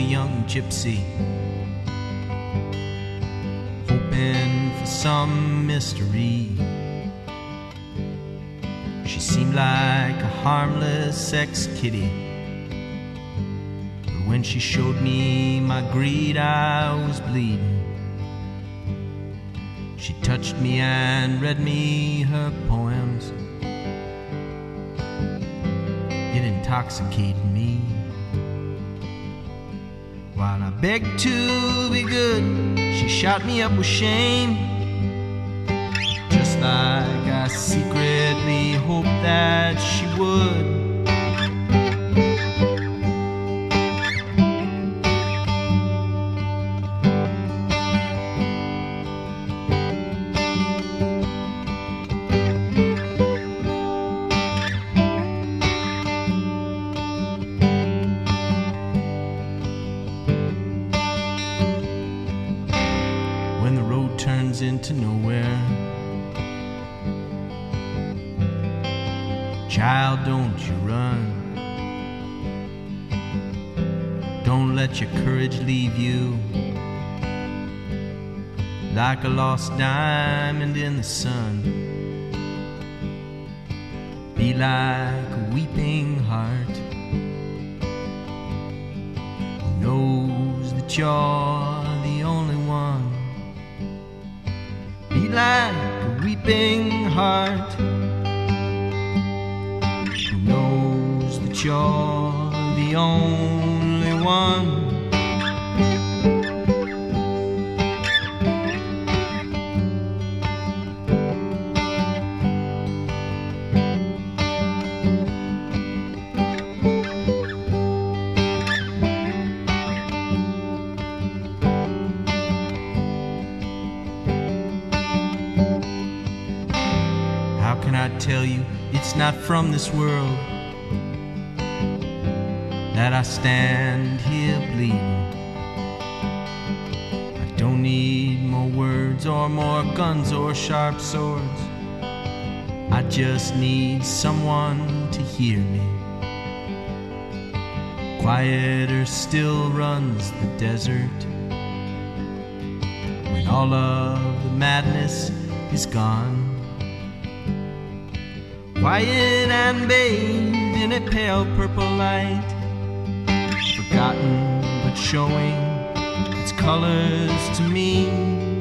young gypsy, hoping for some mystery. She seemed like a harmless ex-kitty, but when she showed me my greed, I was bleeding. She touched me and read me her poems. It intoxicated me. While I begged to be good, she shot me up with shame, just like I secretly hoped that she would. When the road turns into nowhere, child, don't you run. Don't let your courage leave you like a lost diamond in the sun. Be like a weeping heart who knows that you're the only one. Be like a weeping heart who knows that you're the only one. How can I tell you it's not from this world that I stand here bleeding? I don't need more words or more guns or sharp swords. I just need someone to hear me. Quieter still runs the desert when all of the madness is gone. Quiet and bathed in a pale purple light, forgotten but showing its colors to me.